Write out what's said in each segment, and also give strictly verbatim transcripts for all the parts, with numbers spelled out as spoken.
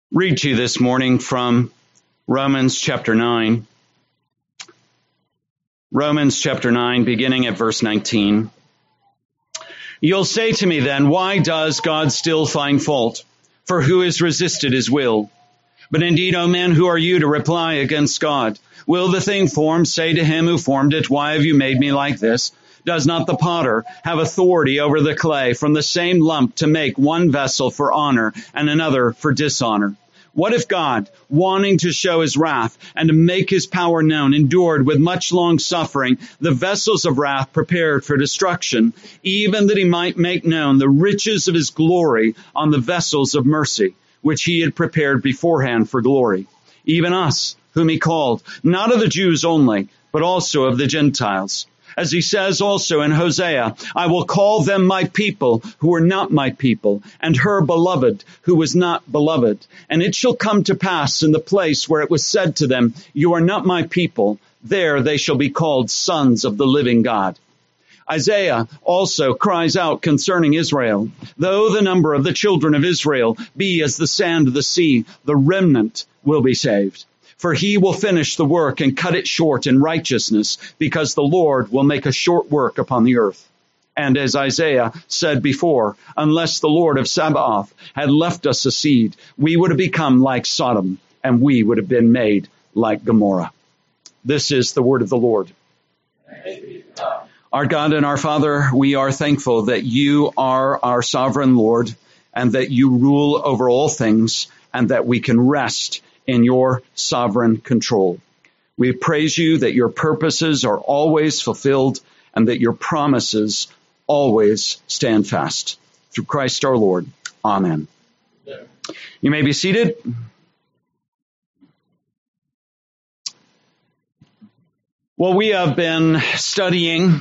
Read to you this morning from Romans chapter nine. Romans chapter nine, beginning at verse nineteen. You'll say to me then, why does God still find fault? For who has resisted his will? But indeed, O men, who are you to reply against God? Will the thing formed say to him who formed it, why have you made me like this? Does not the potter have authority over the clay from the same lump to make one vessel for honor and another for dishonor? What if God, wanting to show his wrath and to make his power known, endured with much long suffering the vessels of wrath prepared for destruction, even that he might make known the riches of his glory on the vessels of mercy, which he had prepared beforehand for glory? Even us, whom he called, not of the Jews only, but also of the Gentiles. As he says also in Hosea, I will call them my people who were not my people, and her beloved who was not beloved. And it shall come to pass in the place where it was said to them, you are not my people, there they shall be called sons of the living God. Isaiah also cries out concerning Israel, though the number of the children of Israel be as the sand of the sea, the remnant will be saved. For he will finish the work and cut it short in righteousness, because the Lord will make a short work upon the earth. And as Isaiah said before, unless the Lord of Sabaoth had left us a seed, we would have become like Sodom, and we would have been made like Gomorrah. This is the word of the Lord. Our God and our Father, we are thankful that you are our sovereign Lord, and that you rule over all things, and that we can rest in your sovereign control. We praise you that your purposes are always fulfilled and that your promises always stand fast. Through Christ our Lord. Amen. Yeah. You may be seated. Well, we have been studying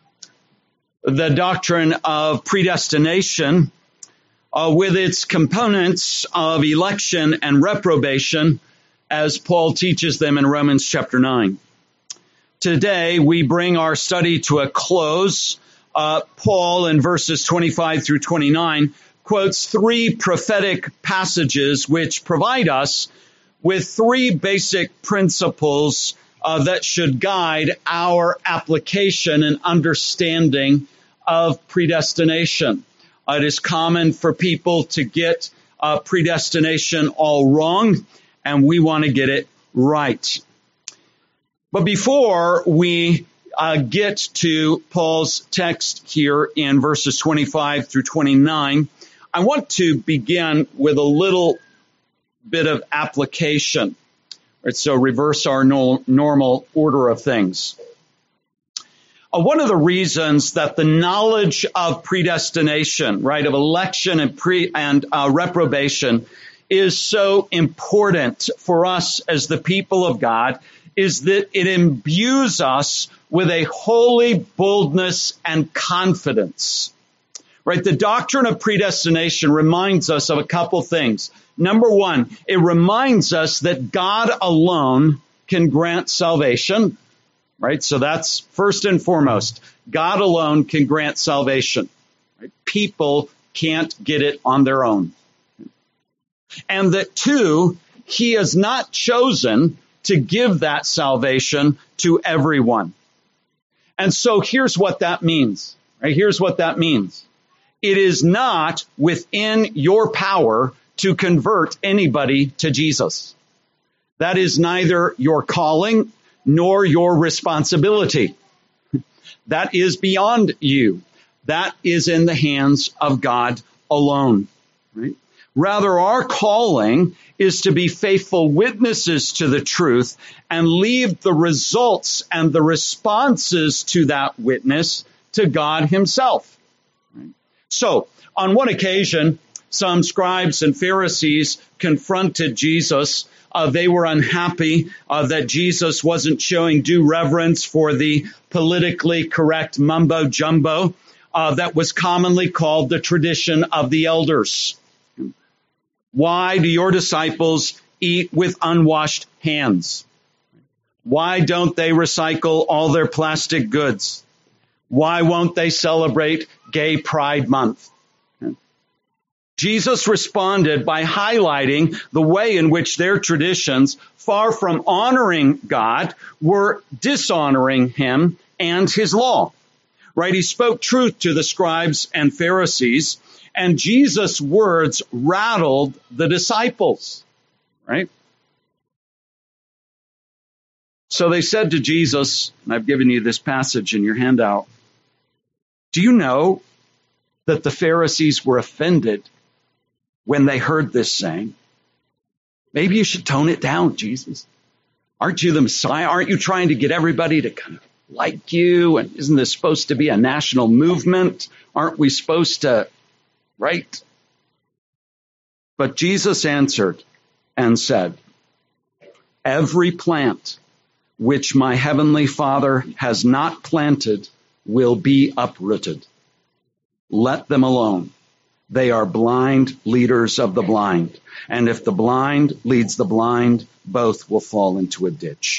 the doctrine of predestination Uh, with its components of election and reprobation, as Paul teaches them in Romans chapter nine. Today, we bring our study to a close. Uh, Paul, in verses twenty-five through twenty-nine, quotes three prophetic passages which provide us with three basic principles uh, that should guide our application and understanding of predestination. It is common for people to get uh, predestination all wrong, and we want to get it right. But before we uh, get to Paul's text here in verses twenty-five through twenty-nine, I want to begin with a little bit of application. Right, so reverse our no- normal order of things. Uh, one of the reasons that the knowledge of predestination, right, of election and pre and uh, reprobation is so important for us as the people of God is that it imbues us with a holy boldness and confidence. Right, the doctrine of predestination reminds us of a couple things. Number one, it reminds us that God alone can grant salvation. Right, so that's first and foremost. God alone can grant salvation. Right? People can't get it on their own. And that two, he has not chosen to give that salvation to everyone. And so here's what that means. Right? Here's what that means. It is not within your power to convert anybody to Jesus. That is neither your calling nor your responsibility. That is beyond you. That is in the hands of God alone. Right? Rather, our calling is to be faithful witnesses to the truth and leave the results and the responses to that witness to God himself. Right? So, on one occasion, some scribes and Pharisees confronted Jesus. Uh, they were unhappy uh, that Jesus wasn't showing due reverence for the politically correct mumbo jumbo uh, that was commonly called the tradition of the elders. Why do your disciples eat with unwashed hands? Why don't they recycle all their plastic goods? Why won't they celebrate Gay Pride Month? Jesus responded by highlighting the way in which their traditions, far from honoring God, were dishonoring him and his law. Right? He spoke truth to the scribes and Pharisees, and Jesus' words rattled the disciples. Right? So they said to Jesus, and I've given you this passage in your handout, do you know that the Pharisees were offended when they heard this saying? Maybe you should tone it down, Jesus. Aren't you the Messiah? Aren't you trying to get everybody to kind of like you? And isn't this supposed to be a national movement? Aren't we supposed to, right? But Jesus answered and said, every plant which my heavenly Father has not planted will be uprooted. Let them alone. They are blind leaders of the blind. And if the blind leads the blind, both will fall into a ditch.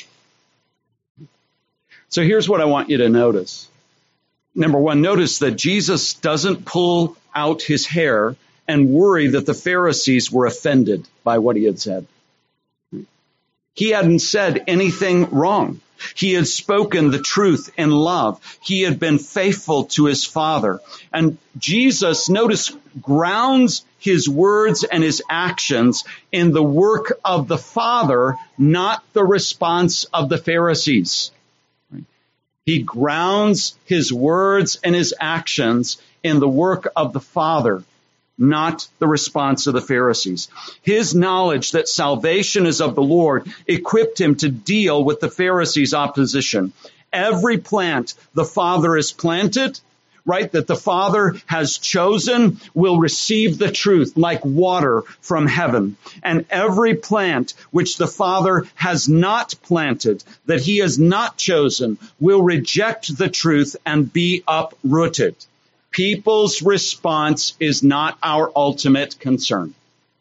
So here's what I want you to notice. Number one, notice that Jesus doesn't pull out his hair and worry that the Pharisees were offended by what he had said. He hadn't said anything wrong. He had spoken the truth in love. He had been faithful to his Father. And Jesus, notice, grounds his words and his actions in the work of the Father, not the response of the Pharisees. He grounds his words and his actions in the work of the Father, not the response of the Pharisees. His knowledge that salvation is of the Lord equipped him to deal with the Pharisees' opposition. Every plant the Father has planted, right, that the Father has chosen will receive the truth like water from heaven. And every plant which the Father has not planted, that he has not chosen, will reject the truth and be uprooted. People's response is not our ultimate concern.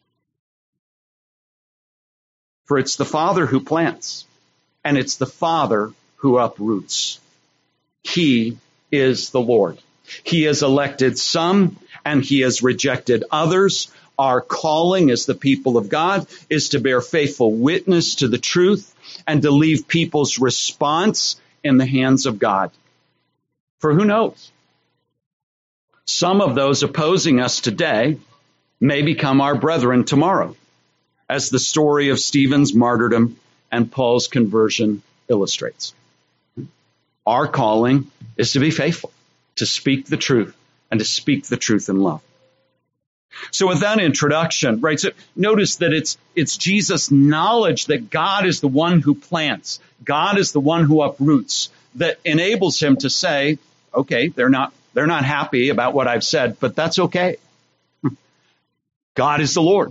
For it's the Father who plants, and it's the Father who uproots. He is the Lord. He has elected some, and he has rejected others. Our calling as the people of God is to bear faithful witness to the truth and to leave people's response in the hands of God. For who knows? Some of those opposing us today may become our brethren tomorrow, as the story of Stephen's martyrdom and Paul's conversion illustrates. Our calling is to be faithful, to speak the truth, and to speak the truth in love. So with that introduction, right, so notice that it's it's Jesus' knowledge that God is the one who plants, God is the one who uproots, that enables him to say, okay, they're not They're not happy about what I've said, but that's okay. God is the Lord.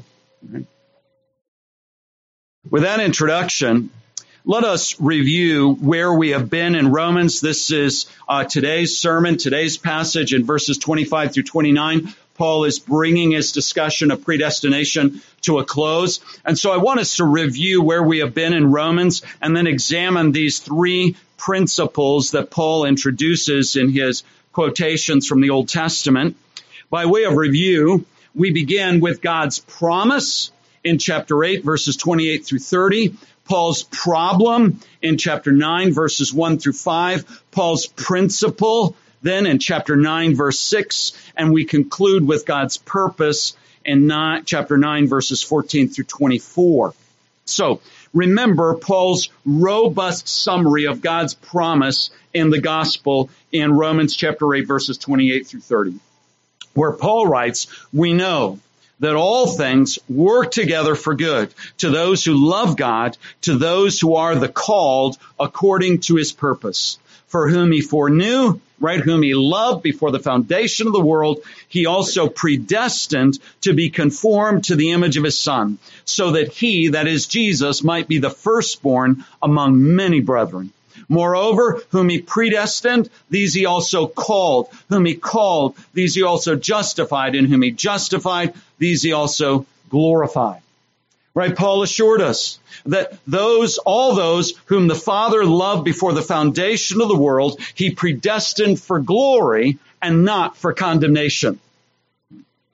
With that introduction, let us review where we have been in Romans. This is uh, today's sermon, today's passage in verses twenty-five through twenty-nine. Paul is bringing his discussion of predestination to a close. And so I want us to review where we have been in Romans and then examine these three principles that Paul introduces in his quotations from the Old Testament. By way of review, we begin with God's promise in chapter eight, verses twenty-eight through thirty. Paul's problem in chapter nine, verses one through five. Paul's principle then in chapter nine, verse six. And we conclude with God's purpose in nine, chapter nine, verses fourteen through twenty-four. So remember Paul's robust summary of God's promise in the gospel in Romans chapter eight, verses twenty-eight through thirty, where Paul writes, we know that all things work together for good to those who love God, to those who are the called according to his purpose. For whom he foreknew, right, whom he loved before the foundation of the world, he also predestined to be conformed to the image of his Son, so that he, that is Jesus, might be the firstborn among many brethren. Moreover, whom he predestined, these he also called. Whom he called, these he also justified. And whom he justified, these he also glorified. Right? Paul assured us that those, all those whom the Father loved before the foundation of the world, he predestined for glory and not for condemnation.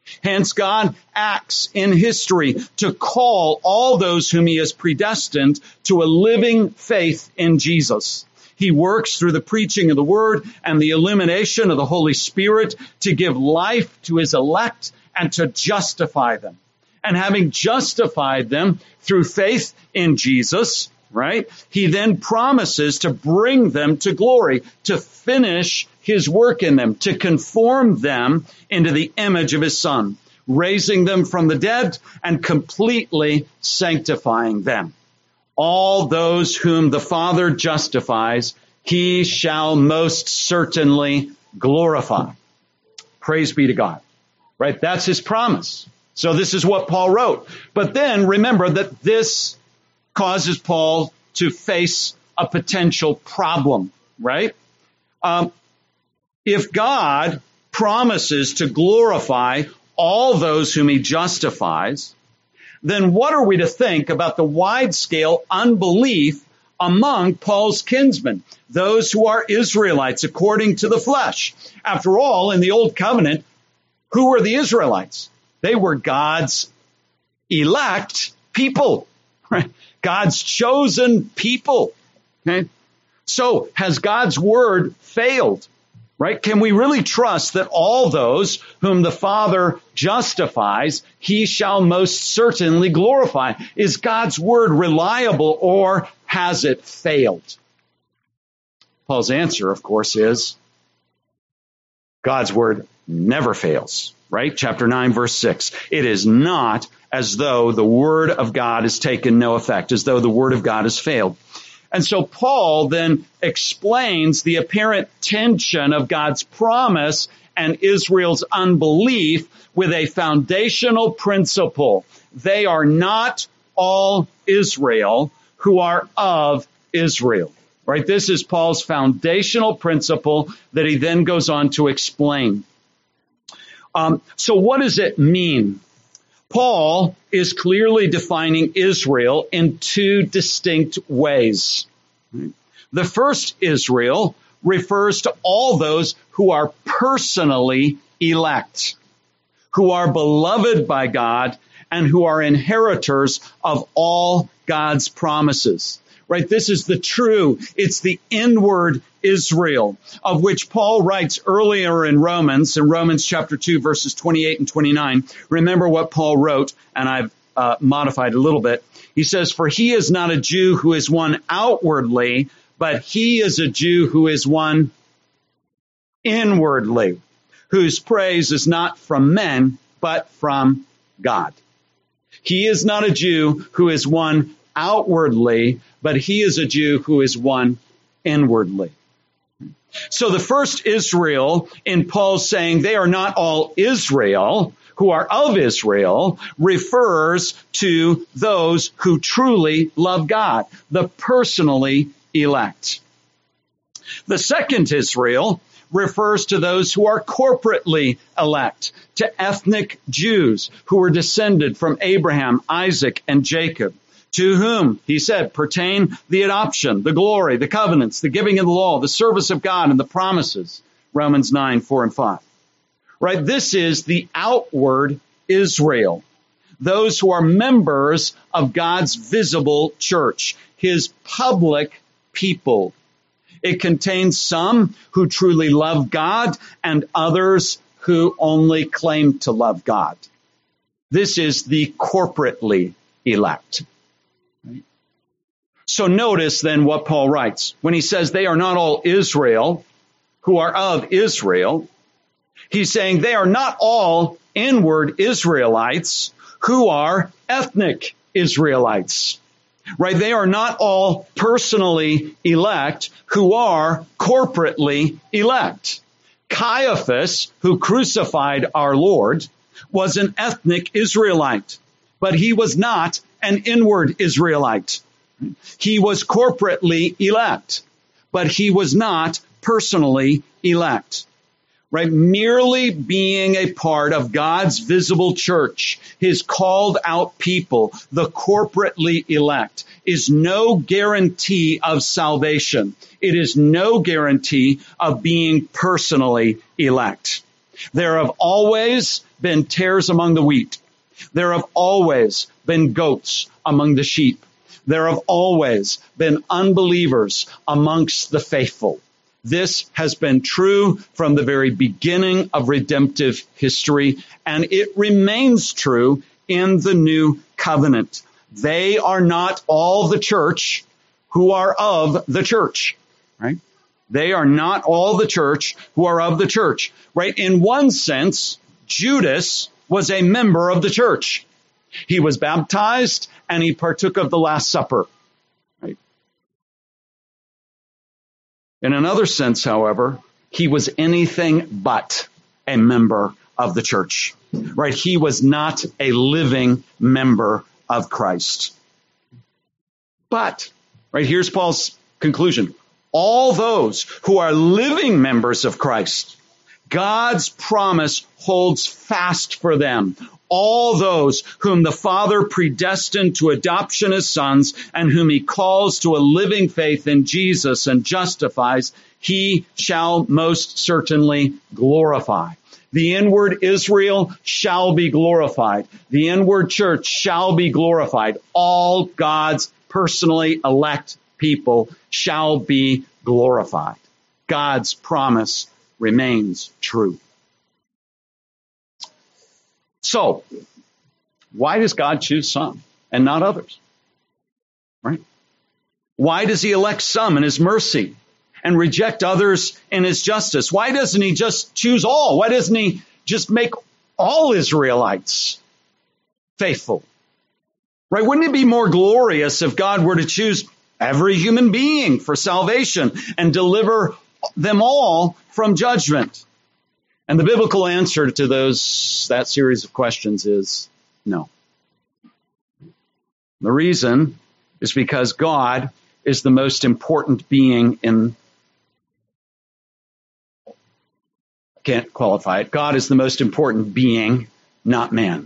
Hence, God acts in history to call all those whom he has predestined to a living faith in Jesus. He works through the preaching of the word and the illumination of the Holy Spirit to give life to his elect and to justify them. And having justified them through faith in Jesus, right, he then promises to bring them to glory, to finish his work in them, to conform them into the image of his Son, raising them from the dead and completely sanctifying them. All those whom the Father justifies, he shall most certainly glorify. Praise be to God. Right? That's his promise. So this is what Paul wrote. But then remember that this causes Paul to face a potential problem, right? Um, if God promises to glorify all those whom he justifies, then what are we to think about the wide-scale unbelief among Paul's kinsmen, those who are Israelites according to the flesh? After all, in the Old Covenant, who were the Israelites? They were God's elect people, right? God's chosen people. Okay? So has God's word failed? Right? Can we really trust that all those whom the Father justifies, he shall most certainly glorify? Is God's word reliable, or has it failed? Paul's answer, of course, is God's word never fails. Right? Chapter nine, verse six. It is not as though the word of God has taken no effect, as though the word of God has failed. And so Paul then explains the apparent tension of God's promise and Israel's unbelief with a foundational principle. They are not all Israel who are of Israel. Right? This is Paul's foundational principle that he then goes on to explain. Um, so what does it mean? Paul is clearly defining Israel in two distinct ways. The first Israel refers to all those who are personally elect, who are beloved by God, and who are inheritors of all God's promises. Right? This is the true, it's the inward Israel, of which Paul writes earlier in Romans, in Romans chapter two, verses twenty-eight and twenty-nine. Remember what Paul wrote, and I've uh, modified a little bit. He says, "For he is not a Jew who is one outwardly, but he is a Jew who is one inwardly, whose praise is not from men, but from God." He is not a Jew who is one outwardly, but he is a Jew who is one inwardly. So the first Israel, in Paul's saying they are not all Israel, who are of Israel, refers to those who truly love God, the personally elect. The second Israel refers to those who are corporately elect, to ethnic Jews who were descended from Abraham, Isaac, and Jacob, to whom, he said, pertain the adoption, the glory, the covenants, the giving of the law, the service of God, and the promises. Romans nine, four and five. Right? This is the outward Israel. Those who are members of God's visible church, his public people. It contains some who truly love God and others who only claim to love God. This is the corporately elect. So notice then what Paul writes. When he says they are not all Israel who are of Israel, he's saying they are not all inward Israelites who are ethnic Israelites. Right? They are not all personally elect who are corporately elect. Caiaphas, who crucified our Lord, was an ethnic Israelite, but he was not an inward Israelite. He was corporately elect, but he was not personally elect. Right? Merely being a part of God's visible church, his called out people, the corporately elect, is no guarantee of salvation. It is no guarantee of being personally elect. There have always been tares among the wheat. There have always been goats among the sheep. There have always been unbelievers amongst the faithful. This has been true from the very beginning of redemptive history, and it remains true in the new covenant. They are not all the church who are of the church, right? They are not all the church who are of the church, right? In one sense, Judas was a member of the church. He was baptized and he partook of the Last Supper, right? In another sense, however, he was anything but a member of the church, right? He was not a living member of Christ. But, right, here's Paul's conclusion. All those who are living members of Christ, God's promise holds fast for them. All those whom the Father predestined to adoption as sons and whom he calls to a living faith in Jesus and justifies, he shall most certainly glorify. The inward Israel shall be glorified. The inward church shall be glorified. All God's personally elect people shall be glorified. God's promise remains true. So, why does God choose some and not others? Right? Why does he elect some in his mercy and reject others in his justice? Why doesn't he just choose all? Why doesn't he just make all Israelites faithful? Right? Wouldn't it be more glorious if God were to choose every human being for salvation and deliver them all from judgment? And the biblical answer to those, that series of questions is no. The reason is because God is the most important being in, can't qualify it. God is the most important being, not man.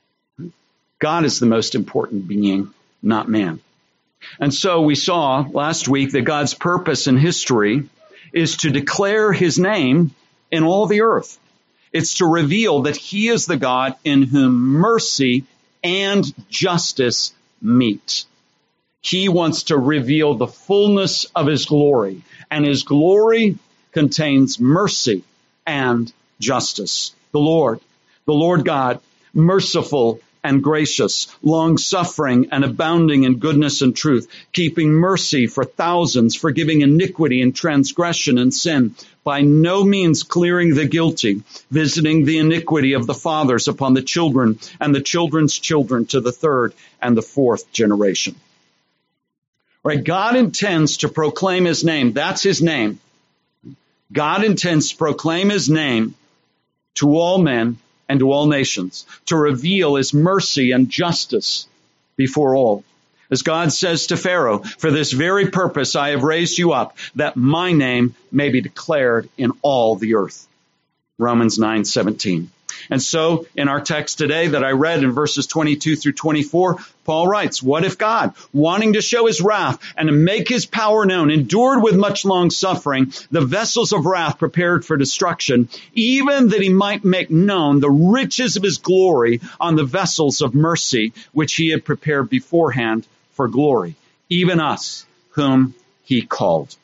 God is the most important being, not man. And so we saw last week that God's purpose in history is to declare his name in all the earth. It's to reveal that he is the God in whom mercy and justice meet. He wants to reveal the fullness of his glory, and his glory contains mercy and justice. The Lord, the Lord God, merciful and gracious, long-suffering and abounding in goodness and truth, keeping mercy for thousands, forgiving iniquity and transgression and sin, by no means clearing the guilty, visiting the iniquity of the fathers upon the children and the children's children to the third and the fourth generation. Right? God intends to proclaim his name. That's his name. God intends to proclaim his name to all men and to all nations, to reveal his mercy and justice before all. As God says to Pharaoh, for this very purpose I have raised you up, that my name may be declared in all the earth. Romans nine seventeen. And so, in our text today that I read in verses twenty-two through twenty-four, Paul writes, what if God, wanting to show his wrath and to make his power known, endured with much long suffering the vessels of wrath prepared for destruction, even that he might make known the riches of his glory on the vessels of mercy, which he had prepared beforehand for glory, even us, whom he called.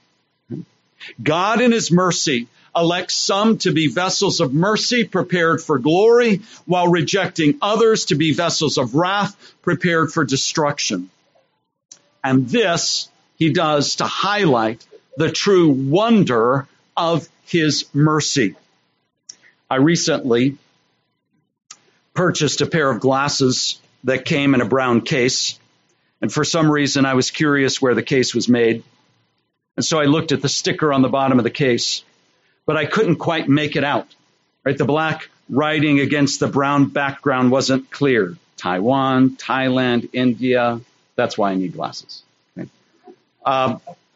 God in his mercy elects some to be vessels of mercy prepared for glory, while rejecting others to be vessels of wrath prepared for destruction. And this he does to highlight the true wonder of his mercy. I recently purchased a pair of glasses that came in a brown case, and for some reason I was curious where the case was made. And so I looked at the sticker on the bottom of the case, but I couldn't quite make it out. Right? The black writing against the brown background wasn't clear. Taiwan, Thailand, India. That's why I need glasses. Okay. Uh,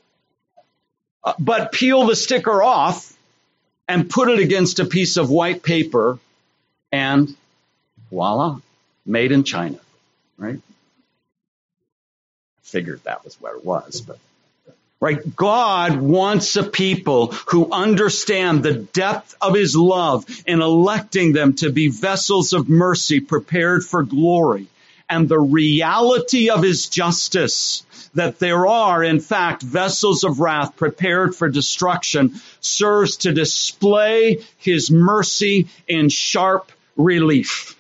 but peel the sticker off and put it against a piece of white paper, and voila, made in China. Right? I figured that was where it was, but. Right? God wants a people who understand the depth of his love in electing them to be vessels of mercy prepared for glory, and the reality of his justice, that there are, in fact, vessels of wrath prepared for destruction, serves to display his mercy in sharp relief.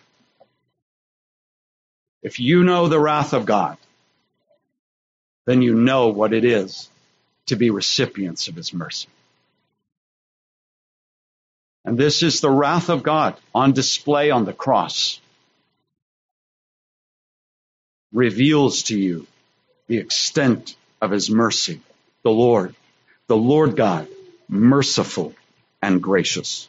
If you know the wrath of God, then you know what it is to be recipients of his mercy. And this is the wrath of God on display on the cross. Reveals to you the extent of his mercy. The Lord, the Lord God, merciful and gracious.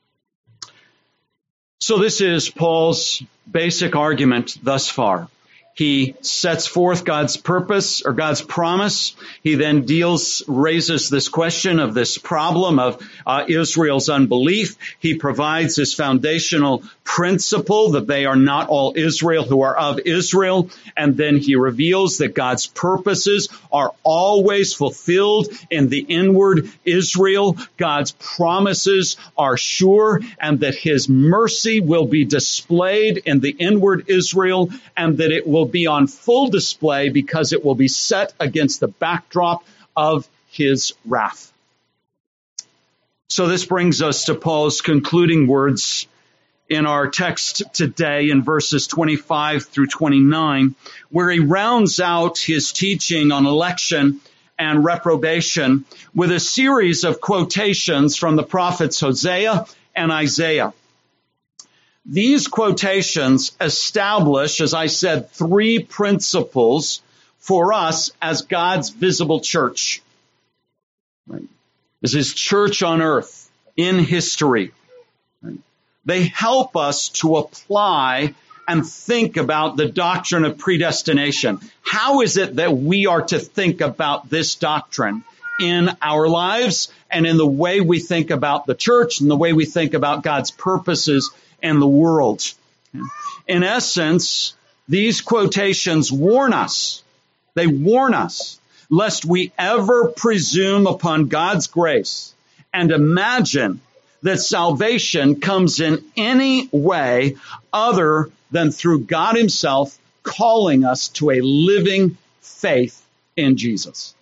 So this is Paul's basic argument thus far. He sets forth God's purpose or God's promise. He then deals, raises this question of this problem of uh, Israel's unbelief. He provides this foundational principle that they are not all Israel who are of Israel. And then he reveals that God's purposes are always fulfilled in the inward Israel. God's promises are sure, and that his mercy will be displayed in the inward Israel, and that it will be on full display because it will be set against the backdrop of his wrath. So this brings us to Paul's concluding words in our text today in verses twenty-five through twenty-nine, where he rounds out his teaching on election and reprobation with a series of quotations from the prophets Hosea and Isaiah. These quotations establish, as I said, three principles for us as God's visible church. Right? As his church on earth, in history. Right? They help us to apply and think about the doctrine of predestination. How is it that we are to think about this doctrine in our lives and in the way we think about the church and the way we think about God's purposes and the world? In essence, these quotations warn us, they warn us, lest we ever presume upon God's grace and imagine that salvation comes in any way other than through God himself calling us to a living faith in Jesus.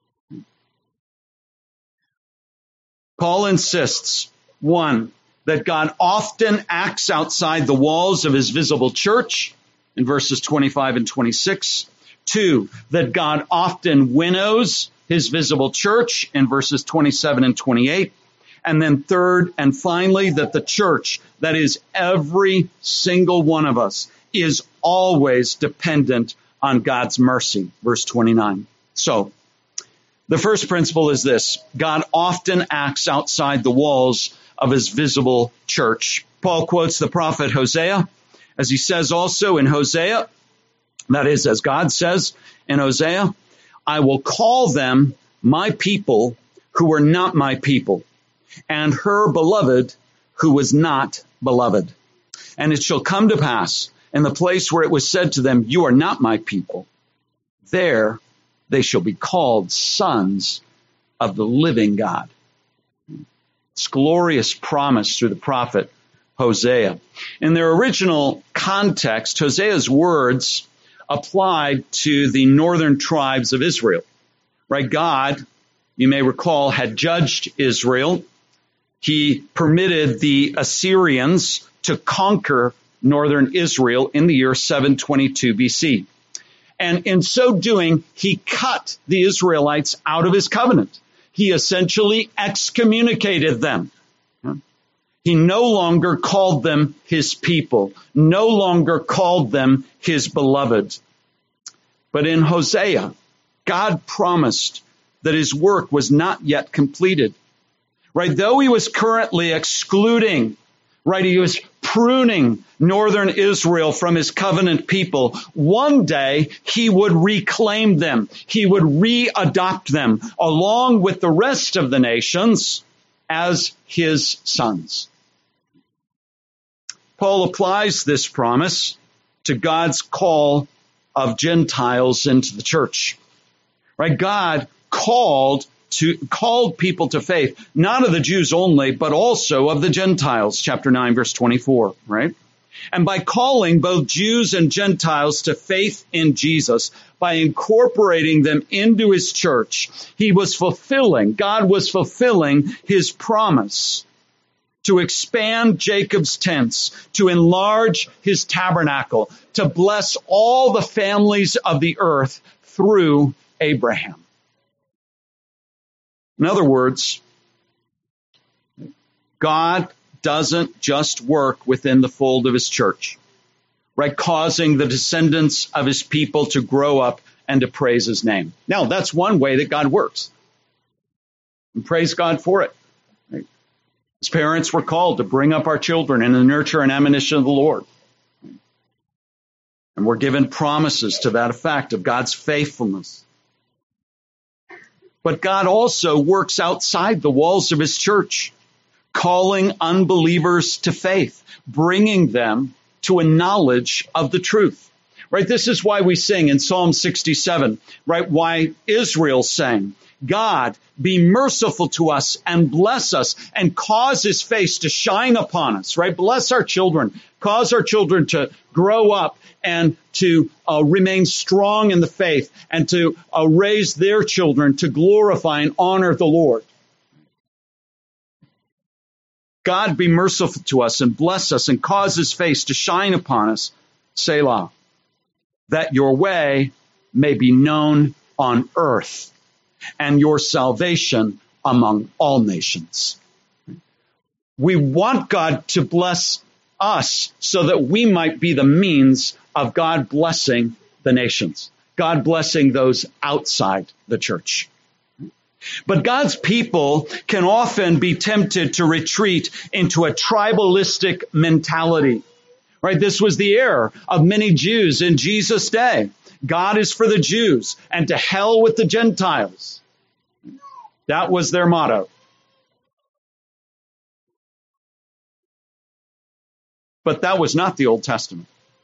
Paul insists, one, that God often acts outside the walls of his visible church in verses twenty-five and twenty-six. Two, that God often winnows his visible church in verses twenty-seven and twenty-eight. And then third and finally, that the church, that is every single one of us, is always dependent on God's mercy. Verse twenty-nine. So, the first principle is this: God often acts outside the walls of his visible church. Paul quotes the prophet Hosea, as he says also in Hosea, that is, as God says in Hosea, I will call them my people who were not my people, and her beloved who was not beloved. And it shall come to pass in the place where it was said to them, you are not my people, there they shall be called sons of the living God. It's glorious promise through the prophet Hosea. In their original context, Hosea's words applied to the northern tribes of Israel. Right? God, you may recall, had judged Israel. He permitted the Assyrians to conquer northern Israel in the year seven twenty-two B C. And in so doing, he cut the Israelites out of his covenant. He essentially excommunicated them. He no longer called them his people, no longer called them his beloved. But in Hosea, God promised that his work was not yet completed. Right? Though he was currently excluding, right, he was pruning northern Israel from his covenant people, one day he would reclaim them. He would readopt them along with the rest of the nations as his sons. Paul applies this promise to God's call of Gentiles into the church. Right? God called to called people to faith, not of the Jews only, but also of the Gentiles, chapter nine, verse twenty-four, right? And by calling both Jews and Gentiles to faith in Jesus, by incorporating them into his church, he was fulfilling, God was fulfilling his promise to expand Jacob's tents, to enlarge his tabernacle, to bless all the families of the earth through Abraham. In other words, God doesn't just work within the fold of his church, right? Causing the descendants of his people to grow up and to praise his name. Now, that's one way that God works. And praise God for it. Right? As parents, we're called to bring up our children in the nurture and admonition of the Lord. And we're given promises to that effect of God's faithfulness. But God also works outside the walls of his church, calling unbelievers to faith, bringing them to a knowledge of the truth. Right? This is why we sing in Psalm sixty-seven, right? Why Israel sang, God, be merciful to us and bless us and cause his face to shine upon us, right? Bless our children, cause our children to grow up and to uh, remain strong in the faith and to uh, raise their children to glorify and honor the Lord. God be merciful to us and bless us and cause his face to shine upon us, Selah, that your way may be known on earth and your salvation among all nations. We want God to bless us so that we might be the means of God blessing the nations, God blessing those outside the church. But God's people can often be tempted to retreat into a tribalistic mentality, right? This was the error of many Jews in Jesus' day. God is for the Jews and to hell with the Gentiles. That was their motto. But that was not the Old Testament.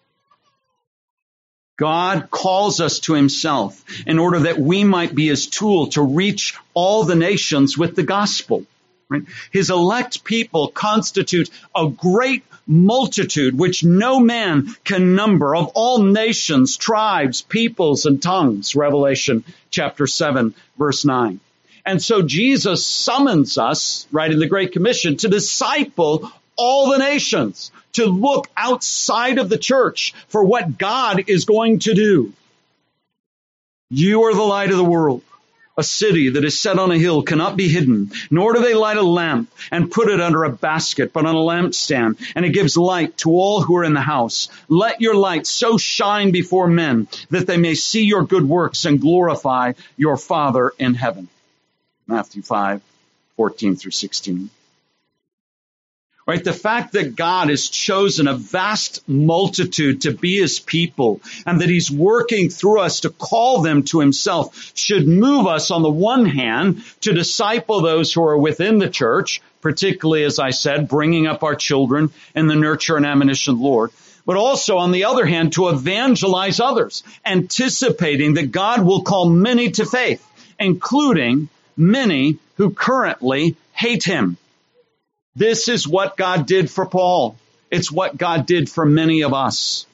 God calls us to himself in order that we might be his tool to reach all the nations with the gospel. Right? His elect people constitute a great multitude which no man can number, of all nations, tribes, peoples, and tongues. Revelation chapter seven, verse nine. And so Jesus summons us, right, in the Great Commission to disciple all the nations, to look outside of the church for what God is going to do. You are the light of the world. A city that is set on a hill cannot be hidden, nor do they light a lamp and put it under a basket, but on a lampstand, and it gives light to all who are in the house. Let your light so shine before men that they may see your good works and glorify your Father in heaven. Matthew five, fourteen through sixteen. Right? The fact that God has chosen a vast multitude to be his people and that he's working through us to call them to himself should move us, on the one hand, to disciple those who are within the church, particularly, as I said, bringing up our children in the nurture and admonition of the Lord, but also, on the other hand, to evangelize others, anticipating that God will call many to faith, including many who currently hate him. This is what God did for Paul. It's what God did for many of us.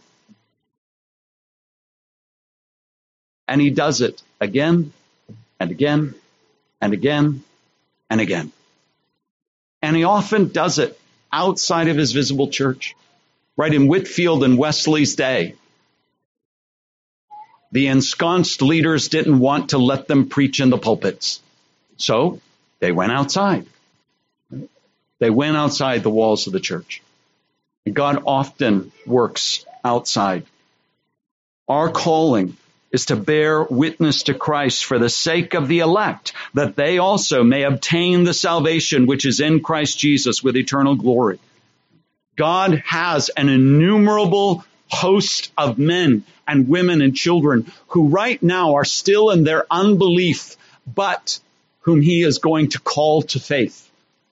And he does it again and again and again and again. And he often does it outside of his visible church. Right in Whitefield and Wesley's day, the ensconced leaders didn't want to let them preach in the pulpits. So they went outside. They went outside the walls of the church. And God often works outside. Our calling is to bear witness to Christ for the sake of the elect, that they also may obtain the salvation which is in Christ Jesus with eternal glory. God has an innumerable host of men and women and children who right now are still in their unbelief, but whom he is going to call to faith.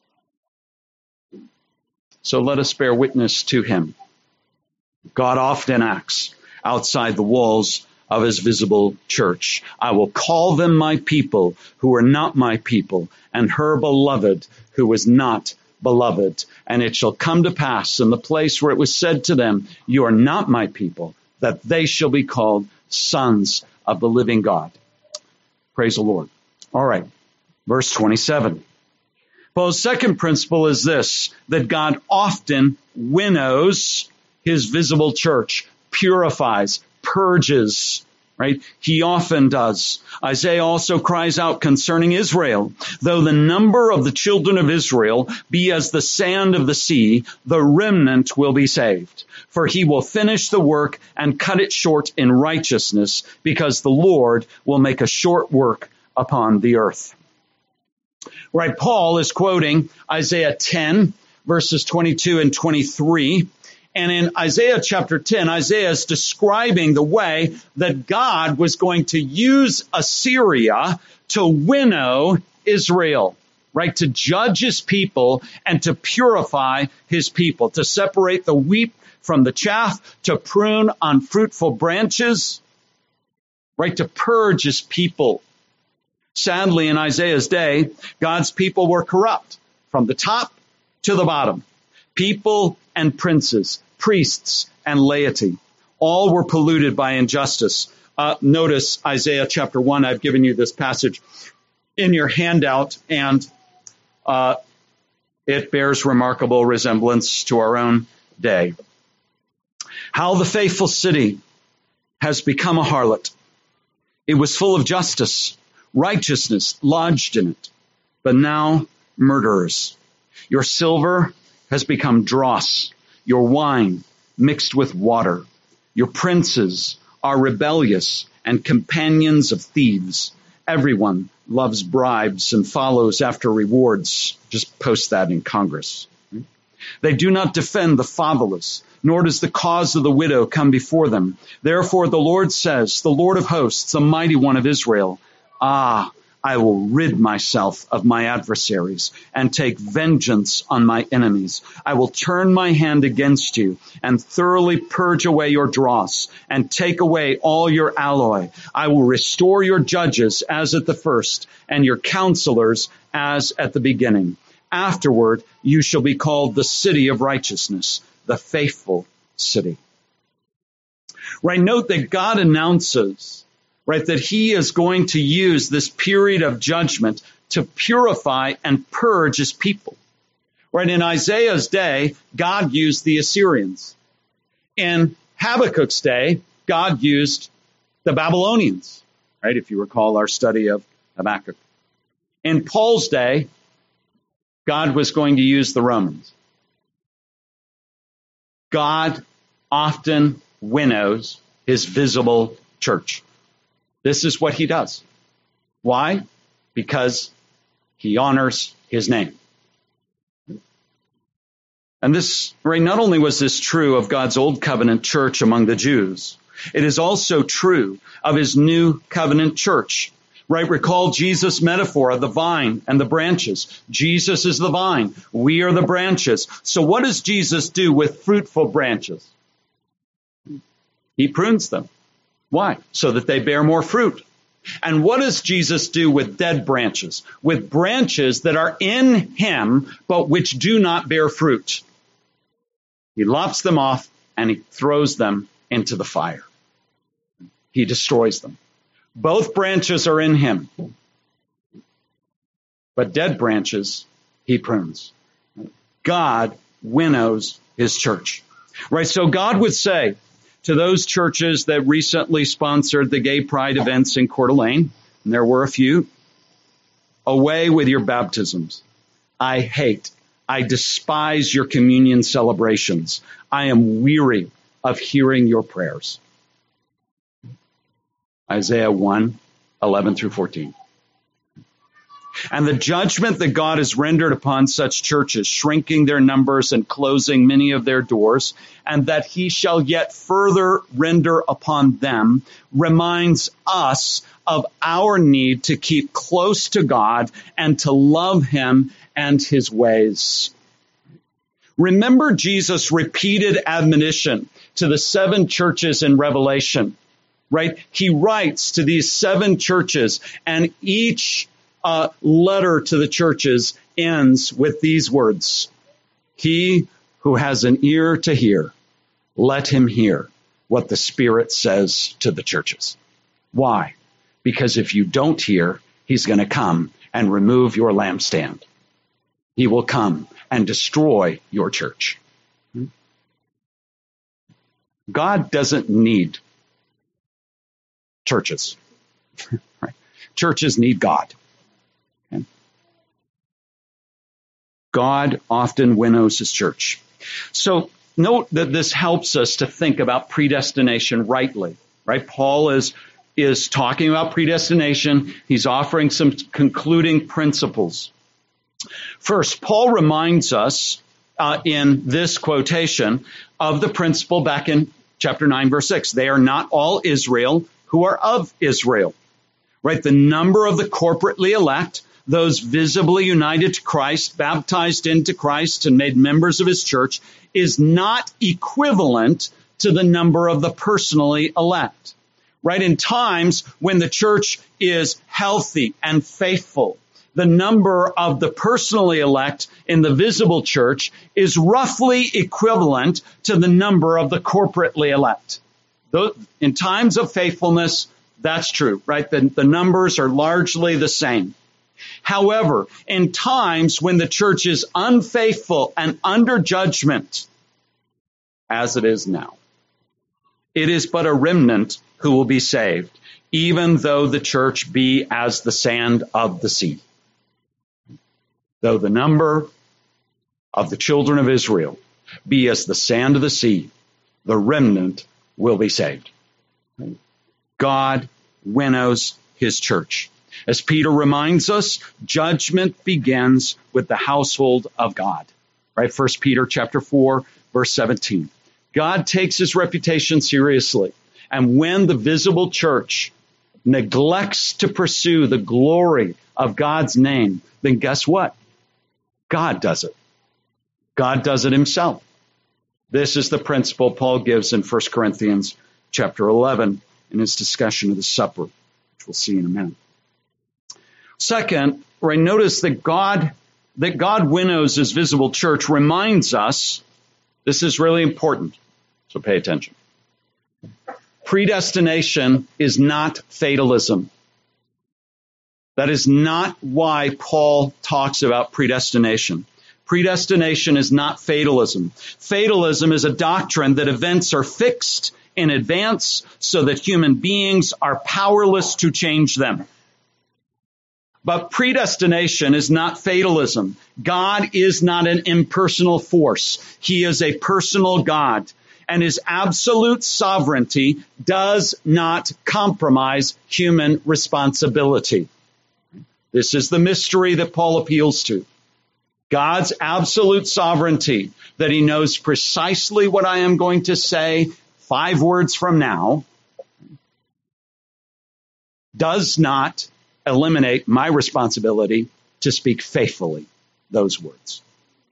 So let us bear witness to him. God often acts outside the walls of his visible church. I will call them my people who are not my people, and her beloved who was not beloved. And it shall come to pass in the place where it was said to them, you are not my people, that they shall be called sons of the living God. Praise the Lord. All right. Verse twenty-seven. Paul's second principle is this, that God often winnows his visible church, purifies, purges, right? He often does. Isaiah also cries out concerning Israel, though the number of the children of Israel be as the sand of the sea, the remnant will be saved. For he will finish the work and cut it short in righteousness, because the Lord will make a short work upon the earth. Right, Paul is quoting Isaiah ten, verses twenty-two and twenty-three. And in Isaiah chapter ten, Isaiah is describing the way that God was going to use Assyria to winnow Israel, right? To judge his people and to purify his people, to separate the wheat from the chaff, to prune unfruitful branches, right? To purge his people. Sadly, in Isaiah's day, God's people were corrupt from the top to the bottom. People and princes, priests and laity, all were polluted by injustice. Uh, notice Isaiah chapter one. I've given you this passage in your handout, and uh, it bears remarkable resemblance to our own day. How the faithful city has become a harlot. It was full of justice, righteousness lodged in it, but now murderers. Your silver has become dross, your wine mixed with water. Your princes are rebellious and companions of thieves. Everyone loves bribes and follows after rewards. Just post that in Congress. They do not defend the fatherless, nor does the cause of the widow come before them. Therefore the Lord says, the Lord of hosts, the mighty one of Israel, ah, I will rid myself of my adversaries and take vengeance on my enemies. I will turn my hand against you and thoroughly purge away your dross and take away all your alloy. I will restore your judges as at the first and your counselors as at the beginning. Afterward, you shall be called the city of righteousness, the faithful city. Right, note that God announces right, that he is going to use this period of judgment to purify and purge his people. Right, in Isaiah's day, God used the Assyrians. In Habakkuk's day, God used the Babylonians, right, if you recall our study of Habakkuk. In Paul's day, God was going to use the Romans. God often winnows his visible church. This is what he does. Why? Because he honors his name. And this, right, not only was this true of God's old covenant church among the Jews, it is also true of his new covenant church. Right, recall Jesus' metaphor of the vine and the branches. Jesus is the vine. We are the branches. So what does Jesus do with fruitful branches? He prunes them. Why? So that they bear more fruit. And what does Jesus do with dead branches? With branches that are in him, but which do not bear fruit. He lops them off and he throws them into the fire. He destroys them. Both branches are in him. But dead branches, he prunes. God winnows his church. Right, so God would say, to those churches that recently sponsored the gay pride events in Coeur d'Alene, and there were a few, away with your baptisms. I hate, I despise your communion celebrations. I am weary of hearing your prayers. Isaiah one, eleven through fourteen. And the judgment that God has rendered upon such churches, shrinking their numbers and closing many of their doors, and that he shall yet further render upon them, reminds us of our need to keep close to God and to love him and his ways. Remember Jesus' repeated admonition to the seven churches in Revelation. right? He writes to these seven churches, and each uh, letter to the churches ends with these words: he who has an ear to hear, let him hear what the Spirit says to the churches. Why? Because if you don't hear, he's going to come and remove your lampstand. He will come and destroy your church. God doesn't need churches. Right? Churches need God. Okay? God often winnows his church. So note that this helps us to think about predestination rightly. Right? Paul is is talking about predestination. He's offering some concluding principles. First, Paul reminds us uh, in this quotation of the principle back in chapter nine, verse six. They are not all Israel who are of Israel. Right? The number of the corporately elect, those visibly united to Christ, baptized into Christ and made members of his church, is not equivalent to the number of the personally elect. Right? In times when the church is healthy and faithful, the number of the personally elect in the visible church is roughly equivalent to the number of the corporately elect. In times of faithfulness, that's true, right? The, the numbers are largely the same. However, in times when the church is unfaithful and under judgment, as it is now, it is but a remnant who will be saved, even though the church be as the sand of the sea. Though the number of the children of Israel be as the sand of the sea, the remnant will be saved. God winnows his church. As Peter reminds us, judgment begins with the household of God. Right? First Peter chapter four, verse seventeen. God takes his reputation seriously. And when the visible church neglects to pursue the glory of God's name, then guess what? God does it. God does it himself. This is the principle Paul gives in First Corinthians chapter eleven in his discussion of the supper, which we'll see in a minute. Second, right, notice that God, that God winnows his visible church reminds us, this is really important, so pay attention. Predestination is not fatalism. That is not why Paul talks about predestination. Predestination is not fatalism. Fatalism is a doctrine that events are fixed in advance so that human beings are powerless to change them. But predestination is not fatalism. God is not an impersonal force. He is a personal God. And his absolute sovereignty does not compromise human responsibility. This is the mystery that Paul appeals to. God's absolute sovereignty, that he knows precisely what I am going to say five words from now, does not eliminate my responsibility to speak faithfully those words.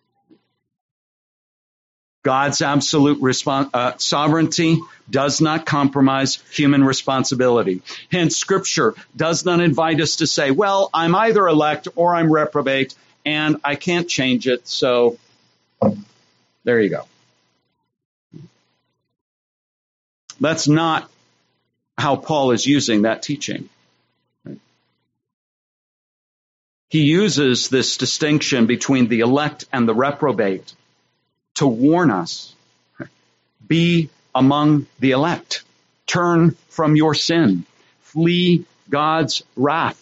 God's absolute respons- uh, sovereignty does not compromise human responsibility. Hence, Scripture does not invite us to say, well, I'm either elect or I'm reprobate, and I can't change it, so there you go. That's not how Paul is using that teaching. He uses this distinction between the elect and the reprobate to warn us, be among the elect. Turn from your sin. Flee God's wrath.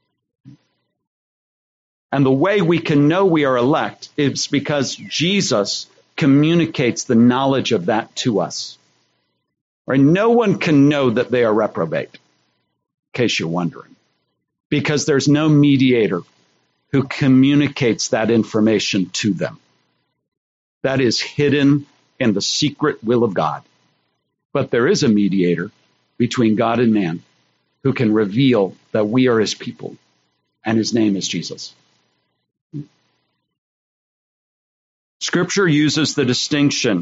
And the way we can know we are elect is because Jesus communicates the knowledge of that to us. Right? No one can know that they are reprobate, in case you're wondering, because there's no mediator who communicates that information to them. That is hidden in the secret will of God. But there is a mediator between God and man who can reveal that we are his people, and his name is Jesus. Scripture uses the distinction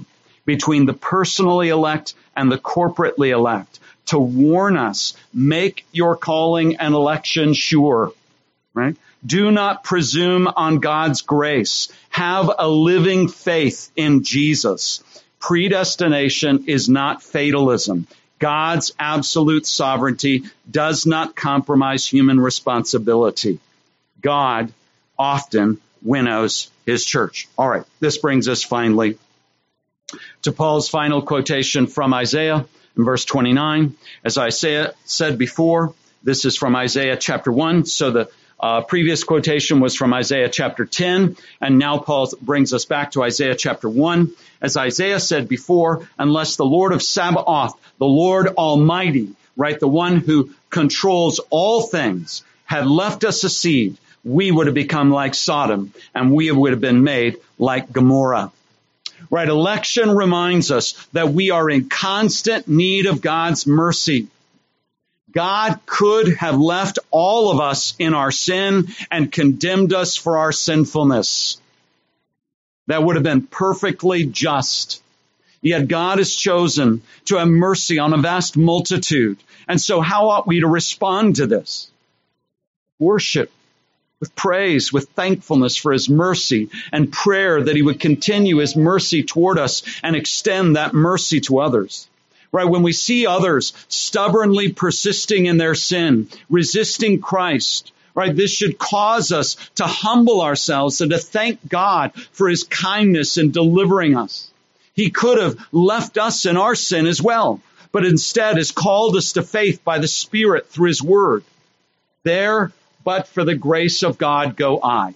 between the personally elect and the corporately elect to warn us, make your calling and election sure, right? Do not presume on God's grace. Have a living faith in Jesus. Predestination is not fatalism. God's absolute sovereignty does not compromise human responsibility. God often winnows his church. All right, this brings us finally to Paul's final quotation from Isaiah in verse twenty-nine. As I say, said before, this is from Isaiah chapter one. So the uh, previous quotation was from Isaiah chapter ten. And now Paul brings us back to Isaiah chapter one. As Isaiah said before, unless the Lord of Sabaoth, the Lord Almighty, right, the one who controls all things, had left us a seed, we would have become like Sodom, and we would have been made like Gomorrah. Right, election reminds us that we are in constant need of God's mercy. God could have left all of us in our sin and condemned us for our sinfulness. That would have been perfectly just. Yet God has chosen to have mercy on a vast multitude. And so how ought we to respond to this? Worship, with praise, with thankfulness for his mercy, and prayer that he would continue his mercy toward us and extend that mercy to others. Right? When we see others stubbornly persisting in their sin, resisting Christ, right, this should cause us to humble ourselves and to thank God for his kindness in delivering us. He could have left us in our sin as well, but instead has called us to faith by the Spirit through his word. There, but for the grace of God go I.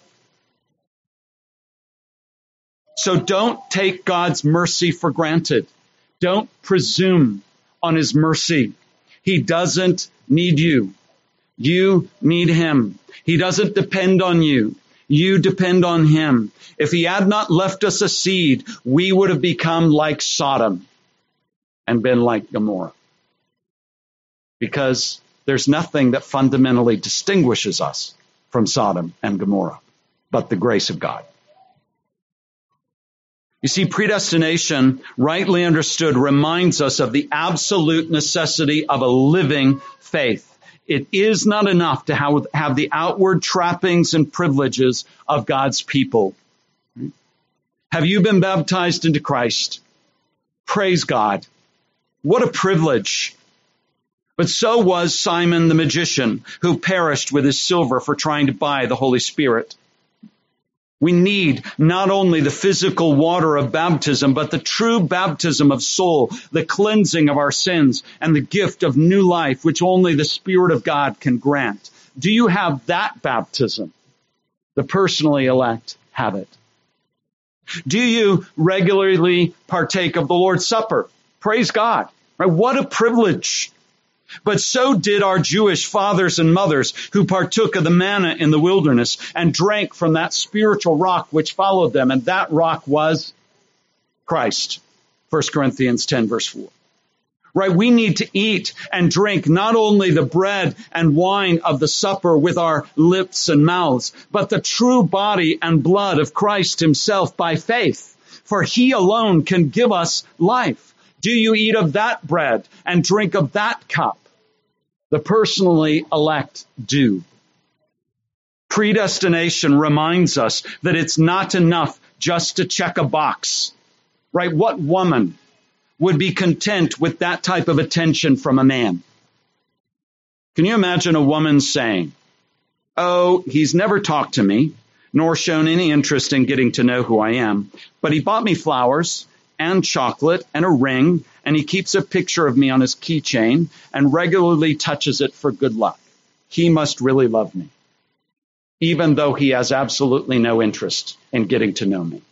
So don't take God's mercy for granted. Don't presume on his mercy. He doesn't need you. You need him. He doesn't depend on you. You depend on him. If he had not left us a seed, we would have become like Sodom and been like Gomorrah. Because there's nothing that fundamentally distinguishes us from Sodom and Gomorrah but the grace of God. You see, predestination, rightly understood, reminds us of the absolute necessity of a living faith. It is not enough to have, have the outward trappings and privileges of God's people. Have you been baptized into Christ? Praise God. What a privilege. But so was Simon the magician, who perished with his silver for trying to buy the Holy Spirit. We need not only the physical water of baptism, but the true baptism of soul, the cleansing of our sins, and the gift of new life, which only the Spirit of God can grant. Do you have that baptism? The personally elect have it. Do you regularly partake of the Lord's Supper? Praise God. Right? What a privilege. But so did our Jewish fathers and mothers who partook of the manna in the wilderness and drank from that spiritual rock which followed them. And that rock was Christ. First Corinthians ten, verse four. Right? We need to eat and drink not only the bread and wine of the supper with our lips and mouths, but the true body and blood of Christ himself by faith. For he alone can give us life. Do you eat of that bread and drink of that cup? The personally elect do. Predestination reminds us that it's not enough just to check a box. Right? What woman would be content with that type of attention from a man? Can you imagine a woman saying, "Oh, he's never talked to me, nor shown any interest in getting to know who I am, but he bought me flowers and chocolate and a ring, and he keeps a picture of me on his keychain and regularly touches it for good luck. He must really love me, even though he has absolutely no interest in getting to know me."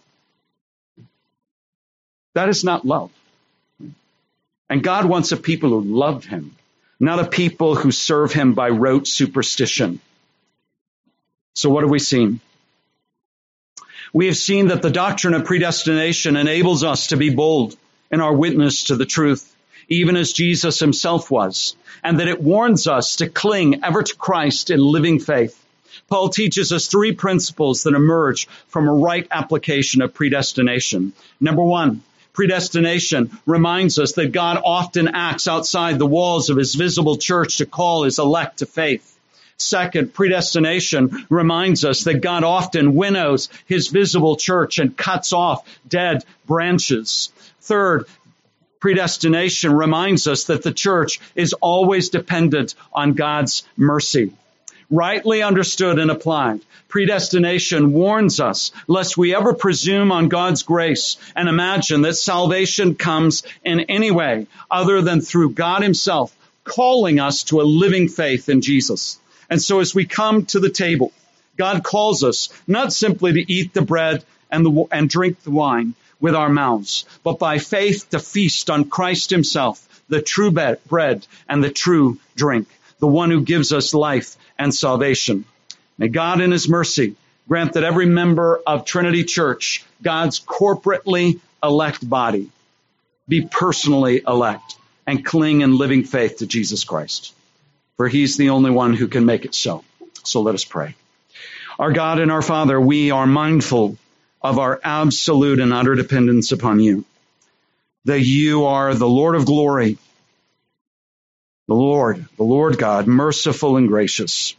That is not love. And God wants a people who love him, not a people who serve him by rote superstition. So what have we seen? We have seen that the doctrine of predestination enables us to be bold in our witness to the truth, even as Jesus himself was, and that it warns us to cling ever to Christ in living faith. Paul teaches us three principles that emerge from a right application of predestination. Number one, predestination reminds us that God often acts outside the walls of his visible church to call his elect to faith. Second, predestination reminds us that God often winnows his visible church and cuts off dead branches. Third, predestination reminds us that the church is always dependent on God's mercy. Rightly understood and applied, predestination warns us lest we ever presume on God's grace and imagine that salvation comes in any way other than through God himself calling us to a living faith in Jesus. And so as we come to the table, God calls us not simply to eat the bread and, the, and drink the wine with our mouths, but by faith to feast on Christ himself, the true bread and the true drink, the one who gives us life and salvation. May God in his mercy grant that every member of Trinity Church, God's corporately elect body, be personally elect and cling in living faith to Jesus Christ. For he's the only one who can make it so. So let us pray. Our God and our Father, we are mindful of our absolute and utter dependence upon you, that you are the Lord of glory, the Lord, the Lord God, merciful and gracious,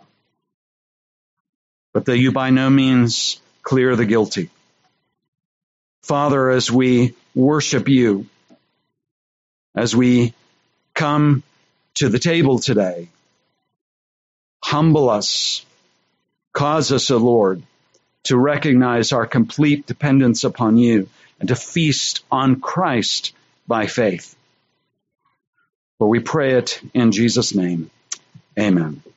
but that you by no means clear the guilty. Father, as we worship you, as we come to the table today, humble us, cause us, O Lord, to recognize our complete dependence upon you and to feast on Christ by faith. For we pray it in Jesus' name. Amen.